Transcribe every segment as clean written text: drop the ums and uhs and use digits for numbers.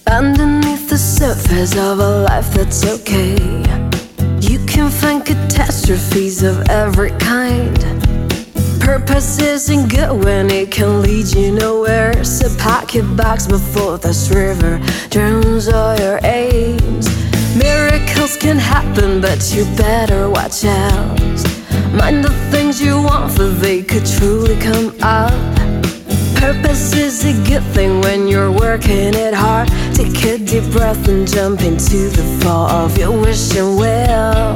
Underneath the surface of a life that's okay, you can find catastrophes of every kind. Purpose isn't good when it can lead you nowhere, so pack your bags before this river drowns all your aims. Miracles can happen, but you better watch out. Mind the things you want, for they could truly come up. Purpose is a good thing when you're working it hard. Take a deep breath and jump into the fall of your wishing well.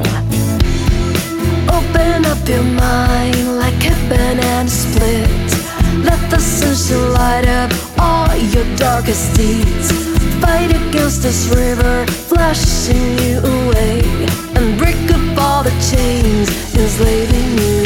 Open up your mind like a banana split. Let the sunshine light up all your darkest deeds. Fight against this river flushing you away, and break up all the chains enslaving you.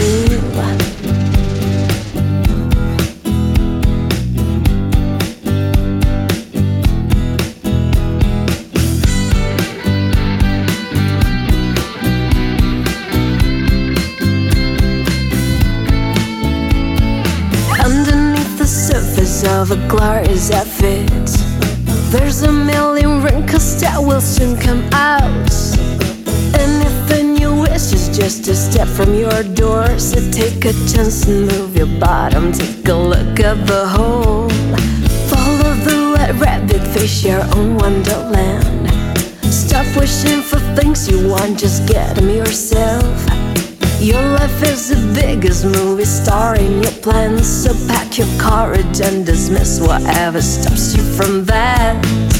Of a glorious outfit, there's a million wrinkles that will soon come out. Anything you wish is just a step from your door, so take a chance and move your bottom. Take a look at the whole. Follow the white rabbit, face your own wonderland. Stop wishing for things you want, just get them yourself. Your life is the biggest movie starring your plans, so pack your courage and dismiss whatever stops you from that.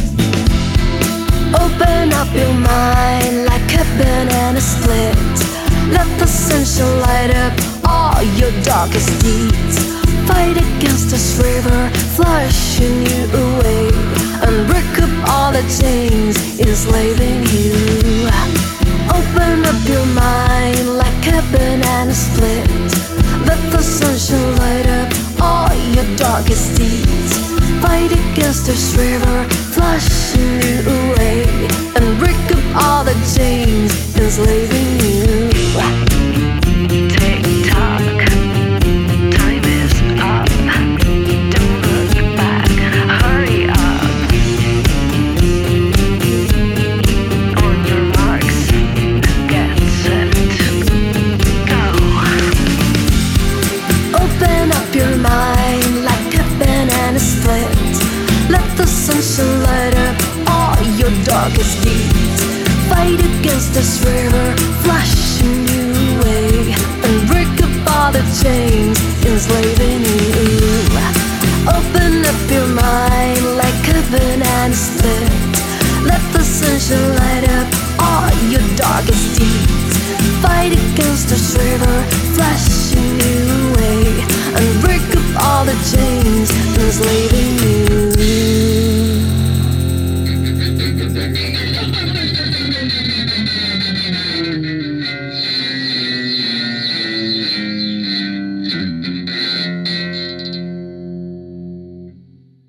Open up your mind like a banana split. Let the sunshine light up all your darkest deeds. Fight against this river flushing you away, and break up all the chains enslaving you. Open up your mind like a banana split. Let the sunshine light up all your darkest deeds. Fight against this river flushing you away, and break up all the chains enslaving you. Sunshine light up all your darkest deeds. Fight against this river flushing you away, and break up all the chains enslaving you. Open up your mind like a banana split. Let the sunshine light up all your darkest deeds. Fight against this river flushing you away, and break up all the chains enslaving you.